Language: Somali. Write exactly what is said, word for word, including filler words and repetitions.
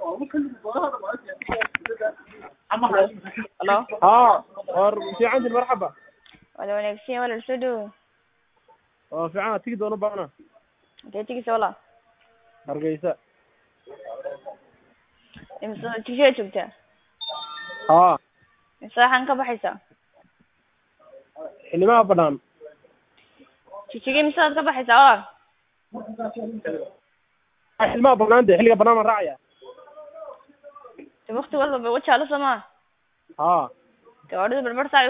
الو اه اور في عندي مرحبا ولا wanaagsan wala soo dhaw oo fiican tigid doona baana intee tigis wala Hargeysa imsa tigis joogta haa saxan ka baxaysa xilimaa banaan tigis imsa ka baxaysa wala xilimaa banaan de xiliga banaan raacaya waqti walba waxa la samaa haa gabadha barbar